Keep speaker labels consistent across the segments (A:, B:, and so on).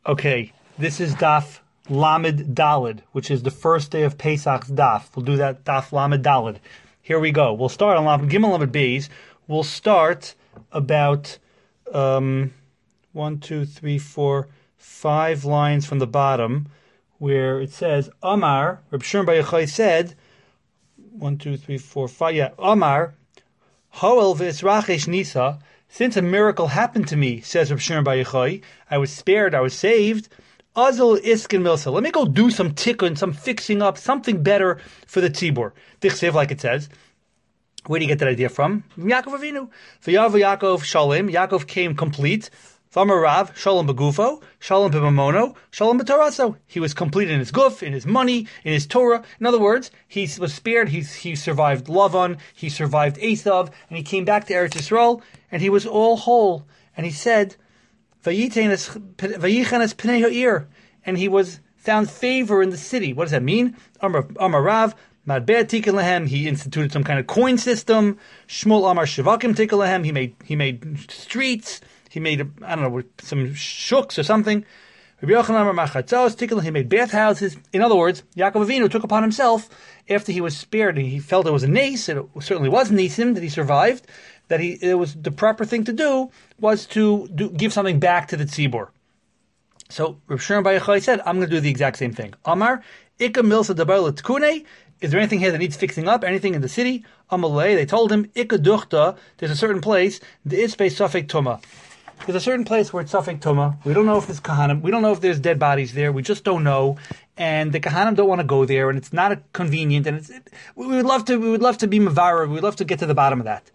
A: Okay, this is Daf Lamed Dalid, which is the first day of Pesach's Daf. We'll do that Daf Lamed Dalid. Here we go. We'll start on Lamed Gimel Lamed Beis. We'll start about 1, 2, 3, 4, 5 lines from the bottom, where it says Amar. Reb Shimon Bar Yochai said 1, 2, 3, 4, 5. Yeah, Amar Hoel v'Israchesh Nisa. Since a miracle happened to me, says Reb Shimon Bar Yochai, I was spared, I was saved. Azul iskin milsa. Let me go do some tikkun, some fixing up, something better for the tzibur. Dichsev, like it says. Where do you get that idea from? Yaakov Avinu. V'yav Yaakov Shalom. Yaakov came complete. V'amar Rav Shalom begufo, Shalom b'mamono, Shalom b'toraso. He was complete in his guf, in his money, in his Torah. In other words, he was spared. He survived Lavan. He survived Esav, and he came back to Eretz Yisrael, and he was all whole. And he said, Vayichenes pnei ha'ir, and he was found favor in the city. What does that mean? Amar Rav. Madber tikkun lehem. He instituted some kind of coin system. Shmuel Amar Shivakim tikkun lehem. He made streets. He made some shuks or something. Rabbi Yochanan Amar Machatzos tikkun. He made bathhouses. In other words, Yaakov Avinu took upon himself, after he was spared and he felt it was a nace, and it certainly was nisim that he survived, that it was the proper thing to do was to give something back to the tzibur. So Reb Shimon Bar Yochai said, I'm going to do the exact same thing. Amar Ika Milsa Dabar L'Tkune. Is there anything here that needs fixing up? Anything in the city? Amalei, they told him, Ika Duchta, there's a certain place, the Ispe Safek Tuma. There's a certain place where it's Safek Tuma. We don't know if there's Kahanim. We don't know if there's dead bodies there. We just don't know. And the Kahanim don't want to go there, and it's not convenient. And we would love to be Mavara. We would love to get to the bottom of that.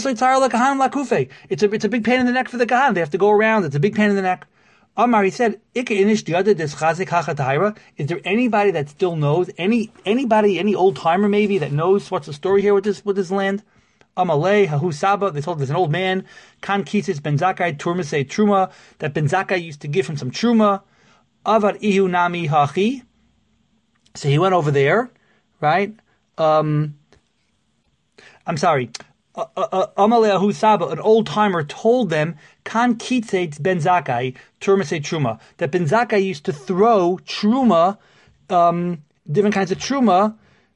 A: It's a big pain in the neck for the Kahanim. They have to go around. It's a big pain in the neck. Amar, he said, is there anybody that still knows? Anybody, any old timer maybe that knows what's the story here with this land? Amalei, Hahu Saba, they told there's an old man, Kan Kisis Ben Zakkai, Turmasei Truma, that Ben Zakkai used to give him some Truma. Avad Ihu Nami Hachi. So he went over there, right? I'm sorry. Amalei Hahu Saba, an old timer, told them, Kan Kitzet Ben Zakkai, Turmasei Truma, that Ben Zakkai used to throw Truma, different kinds of Truma,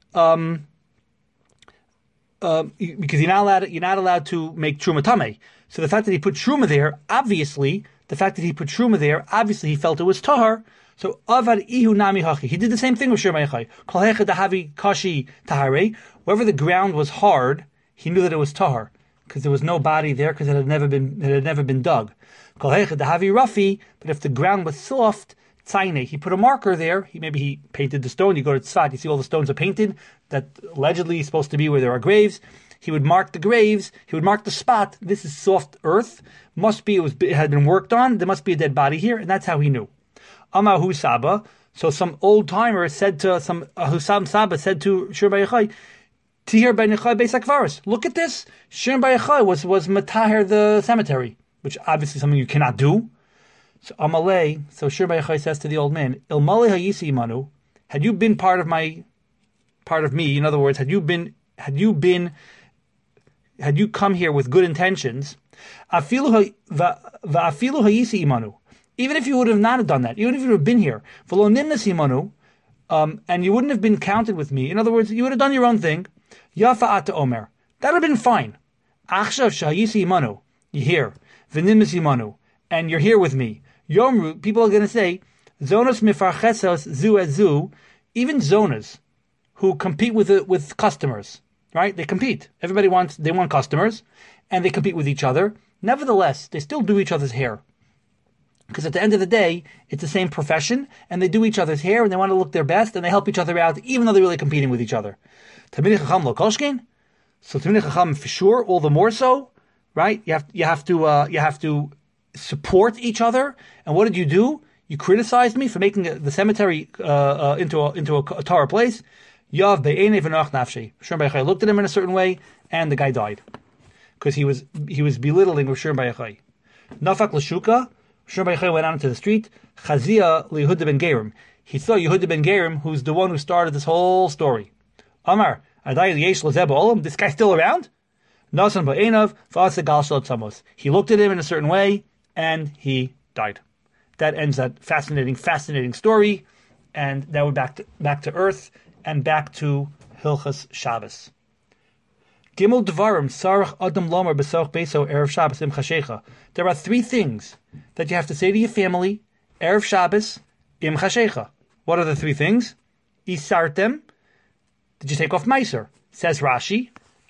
A: because you're not allowed to make truma tameh. So the fact that he put truma there, obviously, he felt it was tahar. So avad ihu nami hachi. He did the same thing with Shir Mayachai. Kol hechad dahavi kashi tahare. Wherever the ground was hard, he knew that it was tahar because there was no body there because it had never been dug. Kol hechad dahavi rafi. But if the ground was soft, Tzaine, he put a marker there. He painted the stone. You go to Tzfat, you see all the stones are painted. That allegedly is supposed to be where there are graves. He would mark the graves. He would mark the spot. This is soft earth. It had been worked on. There must be a dead body here, and that's how he knew. Amahu Saba. So some old timer said to Husam Saba said to Shir Bar Yochai, Tihir Ben Yochai Beis HaKvaros. Look at this. Shir Bar Yochai was mataher the cemetery, which obviously something you cannot do. So Amalei, so Shir Bar Yochai says to the old man, Ilmale hayisi imanu, had you been part of me, in other words, had you come here with good intentions, afilu hayisi imanu, even if you would have not done that, even if you would have been here, v'lo nimnas imanu, and you wouldn't have been counted with me, in other words, you would have done your own thing, yafa ata omer, that would have been fine. Achshav shahayisi imanu, you're here, v'nimnas imanu, and you're here with me. Yomru, people are going to say, zonos mifarchesos zu et zu, even zonas who compete with customers, right? They compete. They want customers, and they compete with each other. Nevertheless, they still do each other's hair. Because at the end of the day, it's the same profession, and they do each other's hair, and they want to look their best, and they help each other out, even though they're really competing with each other. Talmidei Chacham lo koshkin? So Talmidei Chacham, for sure, all the more so, right? You have to support each other. And what did you do? You criticized me for making the cemetery into a Torah place. Yav be'enei v'noach nafshei. Shir Bar Yochai looked at him in a certain way, and the guy died because he was belittling Rav Shir Bar Yochai. Nafak l'shuka. Shir Bar Yochai went out into the street. Chazia liYehuda ben Gerim. He saw Yehuda ben Gerim, who's the one who started this whole story. Amar adai liyesh lezeh ba'olam. This guy's still around? Nasan ba'enav v'asa gal shel tzamos. He looked at him in a certain way, and he died. that ends that fascinating story, and now we're back to earth and back to Hilchas Shabbos. Gimel Dvarim Sarach Adam Lomer B'Soch Beso Erev Shabbos Im Chashecha. There are three things that you have to say to your family Erev Shabbos Im Chashecha. What are the three things? Isartem. Did you take off Meiser? Says Rashi.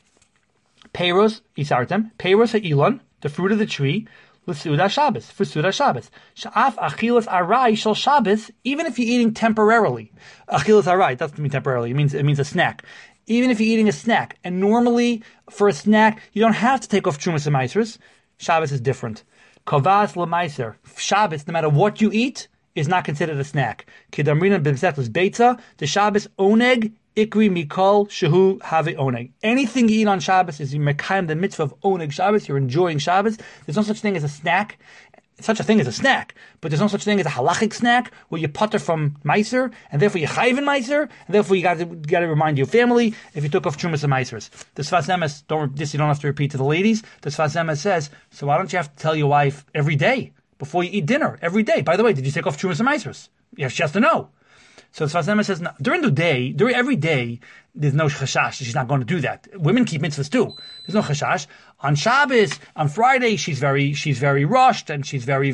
A: Peiros Isartem. Peiros ha'ilon, the fruit of the tree. L'Suda Shabbos, for Suda Shabbos. Sha'af achilas arai shel Shabbos, even if you're eating temporarily. Achilas arai, doesn't mean temporarily, it means a snack. Even if you're eating a snack, and normally for a snack, you don't have to take off Trumas and Meisers. Shabbos is different. Kovas l'Meiser. Shabbos, no matter what you eat, is not considered a snack. Kidamrina b'msechus beitza, the Shabbos oneg, ikri mikol shehu have oneg. Anything you eat on Shabbos is you mekayim the mitzvah of oneg Shabbos. You're enjoying Shabbos. There's no such thing as a snack. Such a thing as a snack, but there's no such thing as a halachic snack where you putter from meiser and therefore you chayv in meiser and therefore you got to remind your family if you took off trumas and meisers. The Sfas Emes, you don't have to repeat to the ladies. The Sfas Emes says, so why don't you have to tell your wife every day before you eat dinner every day? By the way, did you take off trumas and meisers? Yes, she has to know. So the Sfas Emes says, no, during every day, there's no chashash. She's not going to do that. Women keep mitzvahs too. There's no chashash. On Shabbos, on Friday, she's very rushed and she's very,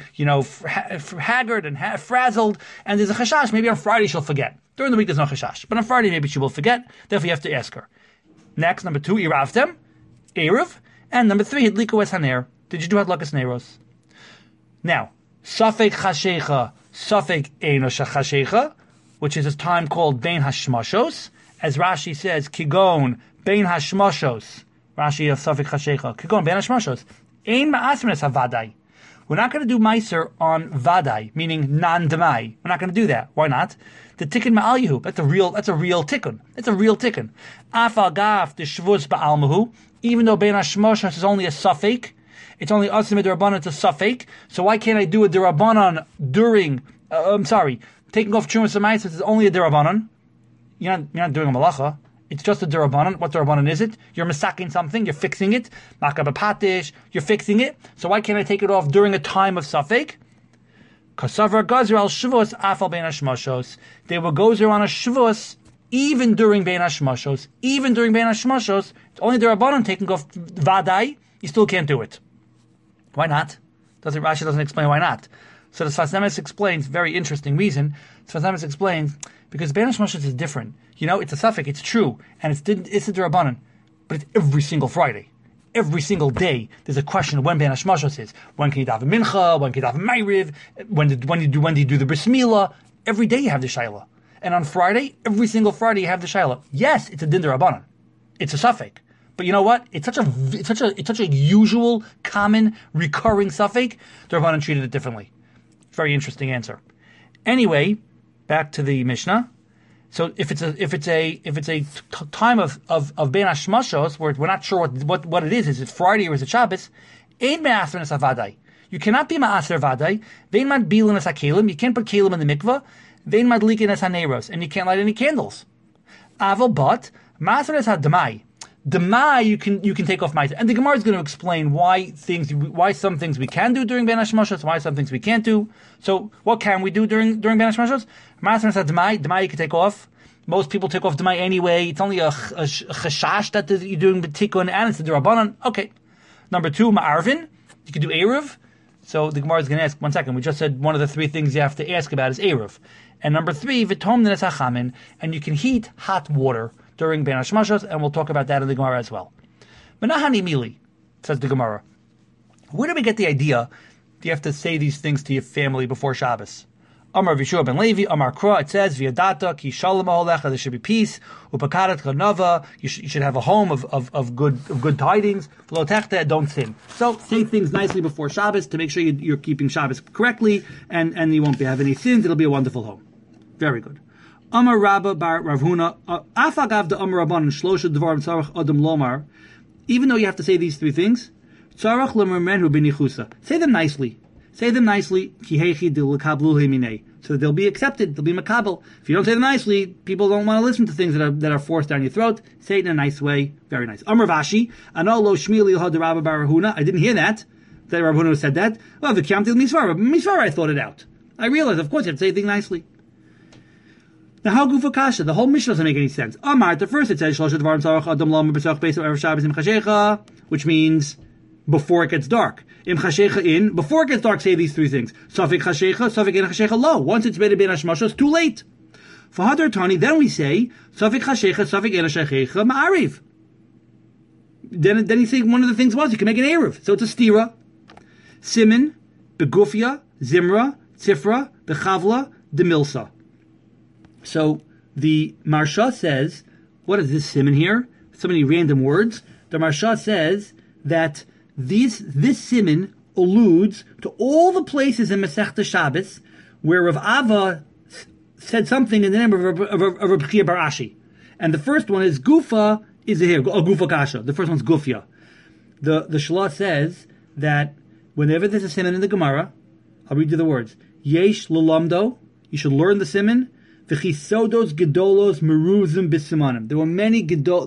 A: haggard and frazzled. And there's a chashash. Maybe on Friday she'll forget. During the week, there's no chashash. But on Friday, maybe she will forget. Therefore, you have to ask her. Next, number 2, iravtem, erev. And number 3, hidliko es haner. Did you do hadlakas neros? Now, safek chashecha, safek eino chashecha, which is a time called Bein Hashmashos, as Rashi says, Kigon Bein Hashmashos. Rashi of Safek Chashecha. Kigon Bein Hashmashos. Ein Ma'asmenes HaVadai. We're not going to do Meiser on Vadai, meaning non-Demai. We're not going to do that. Why not? The Tikkun Ma'al Yehu. That's a real Tikkun. It's a real Tikkun. Afal Gaf the Shvuz Ba'al Mehu. Even though Bein Hashmashos is only a Safek, it's only Asim D'Rabbanan, it's a Safek. So why can't I do a D'Rabbanan during, taking off Trumas and Meisers is only a D'Rabbanan. You're not doing a malacha. It's just a D'Rabbanan. What D'Rabbanan is it? You're masaking something. You're fixing it. Makabapatish. You're fixing it. So why can't I take it off during a time of Safek? Kasavar Gazer al Shvos Afal Bein Hashmashos. They were Gozer on a Shvos even during Bein Hashmashos. Even during Bein Hashmashos, it's only D'Rabbanan taking off Vadai. You still can't do it. Why not? Rashi doesn't explain why not. So the Sfas Emes explains, very interesting reason. Sfas Emes explains, because Bein Hashmashos is different. It's a suffix, it's true, and it's a D'Rabbanan, but it's every single Friday. Every single day, there's a question of when Bein Hashmashos is. When can you daven Mincha? When can you daven Ma'ariv? When do you do the Bris Milah? Every day you have the Shaila. And on Friday, every single Friday you have the Shaila. Yes, it's a Din D'Rabbanan. It's a suffix. But you know what? It's such a usual, common, recurring suffix. D'Rabbanan treated it differently. Very interesting answer. Anyway, back to the Mishnah. So if it's a time of Bein Hashmashos where we're not sure what it is it Friday or is it Shabbos? Ein me'aser nesavadai. You cannot be ma'aser vadai. Vein mad bilin es hakelim. You can't put kelim in the mikvah. Vein mad likin es haneros, and you can't light any candles. Aval but ma'aser es hadamai. Demai, you can take off ma'aser, and the Gemara is going to explain why some things we can do during Bein Hashmashos, why some things we can't do. So what can we do during Bein Hashmashos? Ma'aser is demai you can take off. Most people take off demai anyway. It's only a chashash that you're doing b'tikkun, and it's a D'Rabbanan. Okay. Number 2, ma'arvin. You can do eruv. So the Gemara is going to ask, one second, we just said one of the 3 things you have to ask about is eruv. And number 3, v'tom nenes hachamin, and you can heat hot water during Bein Hashmashos, and we'll talk about that in the Gemara as well. Menahani mili, says the Gemara. Where do we get the idea that you have to say these things to your family before Shabbos? Amar Vishua ben Levi, Amar Kra, it says, V'yadata, ki shalom ha'olecha, there should be peace, upakarat chanava, you should have a home of good tidings, v'lo techta, don't sin. So, say things nicely before Shabbos to make sure you're keeping Shabbos correctly, and you won't have any sins, it'll be a wonderful home. Very good. Amar Rabba bar Rav Huna, afagav de Amar Rabban shlosha dvarim tzarach adam lomar. Even though you have to say these 3 things, tzarach lemermenhu b'nichusa. Say them nicely. Say them nicely. Ki heichi de lekablu heminei. So that they'll be accepted. They'll be makabel. If you don't say them nicely, people don't want to listen to things that are forced down your throat. Say it in a nice way. Very nice. Amar Vashi, ano lo shmili ha de Rabba bar Huna. I didn't hear that.
B: That Rav Huna said that. Well, the Kiyamti Misvara, I thought it out. I realized, of course, you have to say things nicely. Now, how Gufa Kasha? The whole Mishnah doesn't make any sense. Amar, the first it says, which means before it gets dark. Before it gets dark, say these three things. Safik Chashecha, Safik in Chashecha lo. Once it's made a Ben Hashmasha, it's too late. For Hadar Tani, then we say, Safik Chashecha, Safik in Chashecha, Ma'ariv. Then he's saying one of the things was you can make an Erev. So it's a stira. Simin, Begufia, Zimra, Tifra, Bechavla, Demilsa. So the Marsha says, what is this simin here? So many random words. The Marsha says that this simin alludes to all the places in Masechta Shabbos where Rav Ava said something in the name of Rav Chia Bar Ashi. And the first one is Gufa, is here, Gufa Kasha. The first one's Gufya. The Shalah says that whenever there's a siman in the Gemara, I'll read you the words. Yesh Lalamdo, you should learn the siman. V'chisodos gedolos meruzim b'simanim. There were many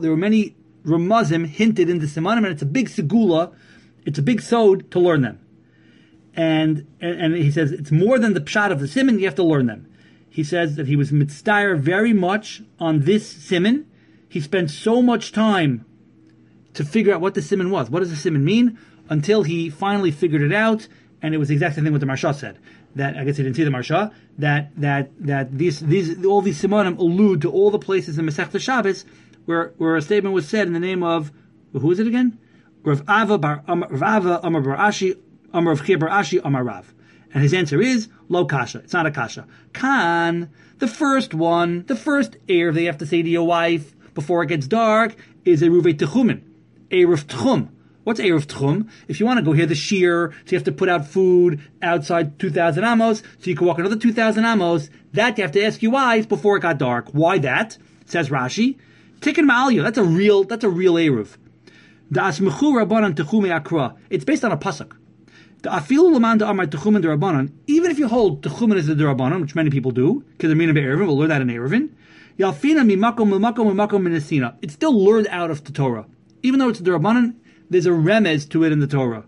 B: ramazim hinted in the simanim, and it's a big segula, it's a big sod to learn them. And he says it's more than the pshat of the siman, you have to learn them. He says that he was mitzdayer very much on this siman. He spent so much time to figure out what the siman was. What does the siman mean? Until he finally figured it out, and it was the exact same thing what the Marsha said. That I guess he didn't see the Marsha. That these all these simanim allude to all the places in Masechta Shabbos where a statement was said in the name of, who is it again? Rav Ava Amar Bar Ashi Amar Rav Chia Bar Ashi Amar Rav. And his answer is lo kasha. It's not a kasha. Kan, the first erev they have to say to your wife before it gets dark is Eruv Techumin, Eruv Tchum. What's Eruv Tchum? If you want to go hear the shir, so you have to put out food outside 2,000 amos, so you can walk another 2,000 amos, that you have to ask your wife before it got dark. Why that? Says Rashi. Tikkun Ma'aliyah, that's a real Eruv. Da'asmechu Rabbanan Techume Akra. It's based on a pasuk. Afilu Laman Da'amar Techumen D'Rabbanan. Even if you hold Techumen as the D'Rabbanan, which many people do, because they're meaning Be'erevin, we'll learn that in Erevin. Yalfina mimakom minesina. It's still learned out of the Torah. Even though it's the Rabbanan, there's a remez to it in the Torah.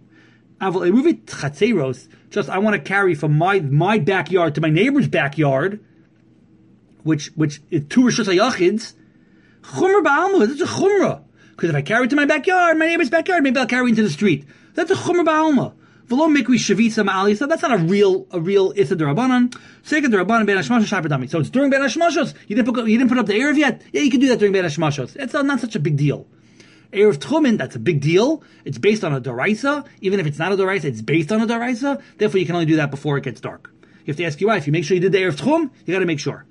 B: Just I want to carry from my backyard to my neighbor's backyard, which is two Rishus HaYachids. Chumrah ba'alma, that's a chumrah. Because if I carry it to my backyard, my neighbor's backyard, maybe I'll carry it into the street. That's a chumrah ba'alma. V'lo mikri shavitza ma'ali. So that's not a real Issa D'Rabbanan. Second D'Rabbanan Ben Hashmashos Shapardami. So it's during Ben Hashmashos. You didn't put up the Erev yet? Yeah, you can do that during Ben Hashmashos. It's not such a big deal. Erev Tchumen, that's a big deal. It's based on a Doraisa. Even if it's not a Doraisa, it's based on a Doraisa. Therefore, you can only do that before it gets dark. You have to ask your wife, you make sure you did the Erev Tchum, you got to make sure.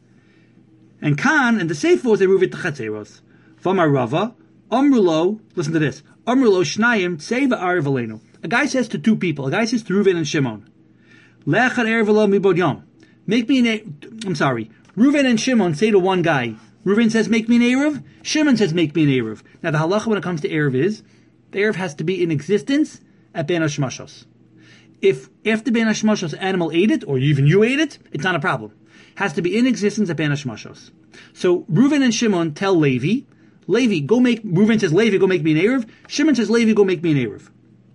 B: And Khan, and the Sefer was Eruvit Tchatzeros. V'amar Rava, Amrulo, listen to this. Amrulo Shnayim Tseva Arev Aleinu. A guy says to two people, a guy says to Reuven and Shimon, Lechad Erev Aleinu mibod yom. Make me Reuven and Shimon say to one guy, Reuven says, make me an Erev. Shimon says, make me an Erev. Now, the halacha when it comes to Erev is, the Erev has to be in existence at Ben Hashmashos. If after Ben Hashmashos animal ate it, or even you ate it, it's not a problem. Has to be in existence at Ben Hashmashos. So, Reuven and Shimon tell Reuven says, Levi, go make me an Erev. Shimon says, Levi, go make me an Erev.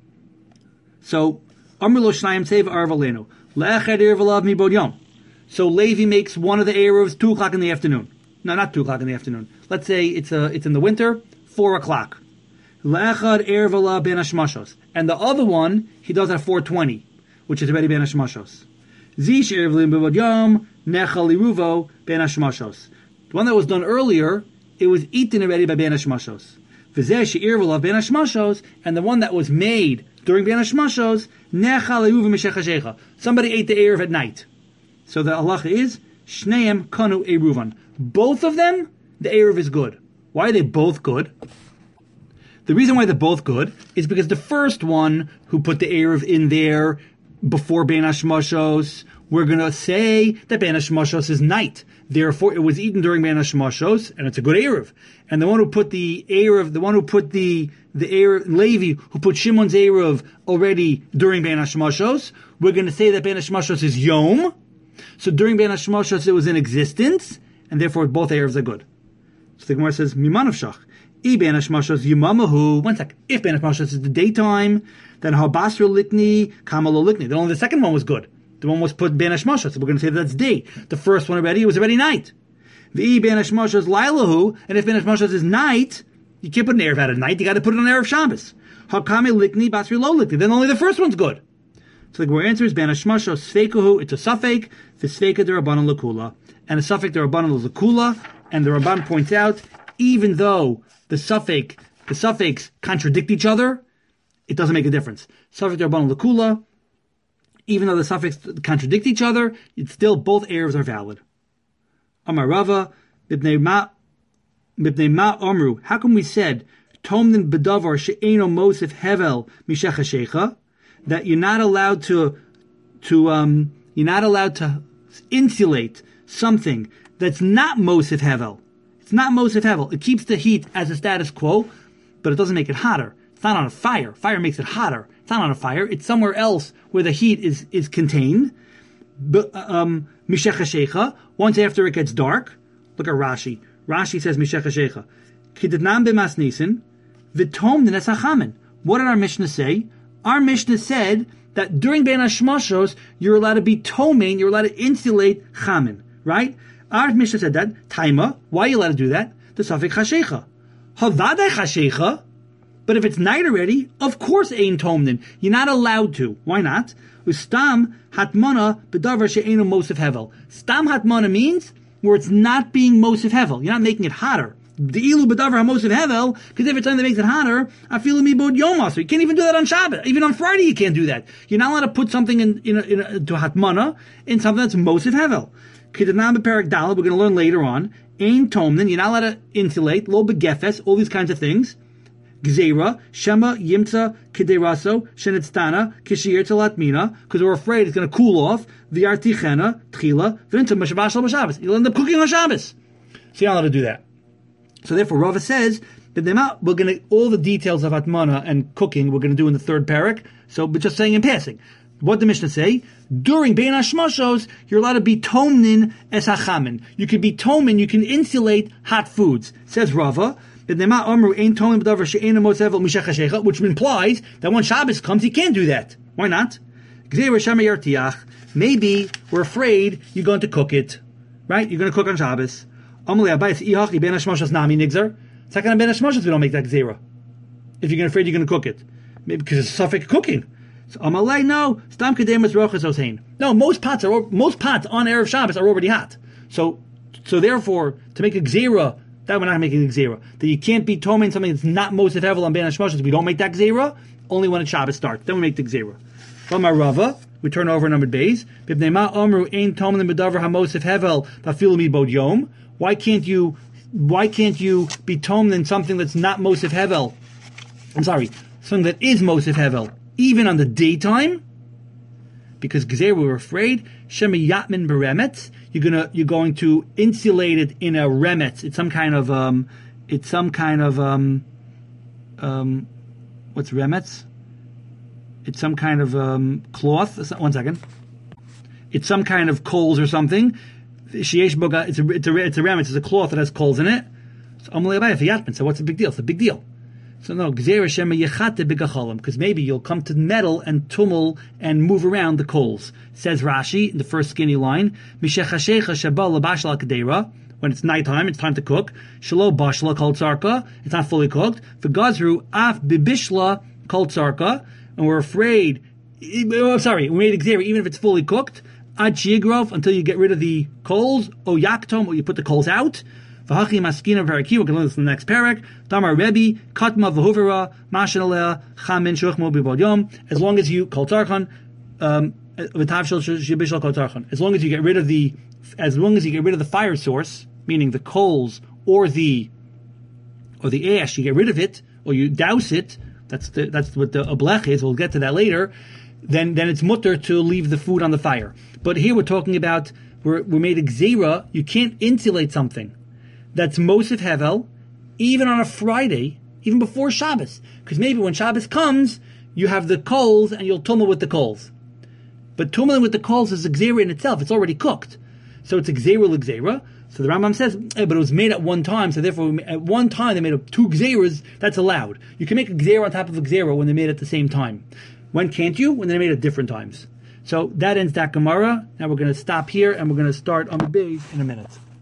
B: So, Amr lo Shnayim Tzev Arev Aleinu. Le'echad Erev Alav mibod yom. So, Levi makes one of the Erevs 2 o'clock in the afternoon. No, not 2 o'clock in the afternoon. Let's say it's in the winter, 4 o'clock. Le'echad Erev Alav Ben Hashmashos. And the other one, he does at 4:20, which is already Ben Hashmashos. Zish Erev mibod yom, Nechal Liruvo Ben Hashmashos. The one that was done earlier, it was eaten already by Ben Hashmashos. V'zeh she'erev alav Ben Hashmashos, and the one that was made during Ben Hashmashos, Nechal Liruvo Mishech HaShecha. Somebody ate the Erev at night. So the halacha is, Shneim Kanu Eruvan. Both of them, the Erev is good. Why are they both good? The reason why they're both good is because the first one who put the Erev in there before Ben Hashmashos, we're going to say that Ben Hashmashos is night. Therefore, it was eaten during Ben Hashmashos, and it's a good Erev. And the one who put the Erev, the one who put the Erev, Levi, who put Shimon's Erev already during Ben Hashmashos, we're going to say that Ben Hashmashos is Yom. So during Ben Hashmashos, it was in existence, and therefore both Erevs are good. So the Gemara says, Miman of Shach. I ben hashmashos yumamahu. One second. If ben hashmashos is the daytime, then habasra likni, kamalo likni. Then only the second one was good. The one was put ben hashmashos. So we're going to say that's day. The first one already, it was already night. The I ben hashmashos lailahu. And if ben hashmashos is night, you can't put an Erev out at night. You got to put it on Erev Shabbos. Hakame likni, basri lo likni. Then only the first one's good. So the answer is ben hashmashos sveikuhu. It's a suffix. The sveika derabanan lakula. And a suffix derabanan lakula. And the Ramban points out, even though the suffix contradict each other, it doesn't make a difference. Suffix derabanan lakula, even though the suffix contradict each other, it's still both erevs are valid. Amar Rava, mipnei ma omru. How come we said tomnin bedavar she'eno mosif hevel mishech hashecha, that you're not allowed to insulate something that's not mosif hevel. It's not mosif hevel. It keeps the heat as a status quo, but it doesn't make it hotter. It's not on a fire. Fire makes it hotter. It's not on a fire. It's somewhere else where the heat is contained. Mishech hashecha. Once after it gets dark, look at Rashi. Rashi says Mishech hashecha. Kidetnam b'masnisin v'tom d'nes hachamen. What did our Mishnah say? Our Mishnah said that during Ben Hashmashos, you're allowed to be tomain, you're allowed to insulate chamen, right? Our Mishnah said that. Taima, why are you allowed to do that? The suffix chashecha. Havadai chashecha. But if it's night already, of course ein tomnin. You're not allowed to. Why not? Ustam hatmana bedavar she'enu mosif hevel. Stam hatmana means where it's not being mosif hevel. You're not making it hotter. The ilu bedavar hamosif hevel, because if it's something that makes it hotter, afilu mibod yoma. So you can't even do that on Shabbat. Even on Friday, you can't do that. You're not allowed to put something to hatmana in something that's mosif hevel. Kidanam beperak dalad. We're going to learn later on. Ein tomnin. You're not allowed to insulate. Lo begefes. All these kinds of things. Gzeira, Shema, Yimtza, Kideraso, Shenitztana, Kishir Talatmina, because we're afraid it's going to cool off. V'artichena, Tchila, V'inta Mashabash Shabbos. You'll end up cooking on Shabbos. So you're not allowed to do that. So therefore, Rava says that we're going to, all the details of Atmana and cooking, we're going to do in the third parak. So, but just saying in passing. What the Mishnah say? During Bein Hashmashos, you're allowed to be tomnin es hachamin. You can be tomin, you can insulate hot foods. Says Rava, which implies that when Shabbos comes, he can't do that. Why not? Maybe we're afraid you're going to cook it. Right? You're going to cook on Shabbos. It's not going to be Ben Hashmashos if we don't make that gzeira. If you're afraid you're going to cook it. Maybe because it's suffix cooking. So Amalei, no. No, most pots on Erev Shabbos are already hot. So therefore, to make a gzeira, that we're not making a gzeira. That you can't be tomain something that's not mosif hevel on Ben Hashmashos. We don't make that gzeira. Only when Shabbos starts. Then we make the gzeira. From our Rava, we turn over numbered bays. Why can't you be tomain something that's not mosif hevel? I'm sorry, something that is mosif hevel, even on the daytime? Because gzeira, we're afraid shema yatmin beremetz. You're going to insulate it in a remetz. It's some kind of what's remetz? It's some kind of cloth. 1 second. It's some kind of coals or something. It's a remetz. It's a cloth that has coals in it. So what's the big deal? It's a big deal. So no, because maybe you'll come to metal and tumul and move around the coals. Says Rashi in the first skinny line, when it's nighttime, it's time to cook. Shalo bashla kol tzarka, it's not fully cooked. V'gazru af bibishla kol tzarka, and we're afraid. We made a gzeira even if it's fully cooked. Ad shigrov, until you get rid of the coals. O yaktom, or you put the coals out. V'hachi maskina v'haraki, we're going to learn this in the next parak. Damar Rebbe, katma v'huvera, mashin alea, chamin shuchmo b'bod yom. As long as you, kol tzarchan, v'tavshel shibishal kol tzarchan. As long as you get rid of the fire source, meaning the coals or the ash, you get rid of it, or you douse it, that's what the ablech is, we'll get to that later, then it's mutter to leave the food on the fire. But here we're talking about, we made a gzeira, you can't insulate something that's mosif hevel, even on a Friday, even before Shabbos. Because maybe when Shabbos comes, you have the coals and you'll tumble with the coals. But tumbling with the coals is a gzeira in itself, it's already cooked. So it's Gzeira l'Gzeira. So the Rambam says, but it was made at one time, so therefore at one time they made up 2 Gzeiras, that's allowed. You can make a Gzeira on top of a Gzeira when they made it at the same time. When can't you? When they made it at different times. So that ends that Gemara. Now we're going to stop here and we're going to start on the base in a minute.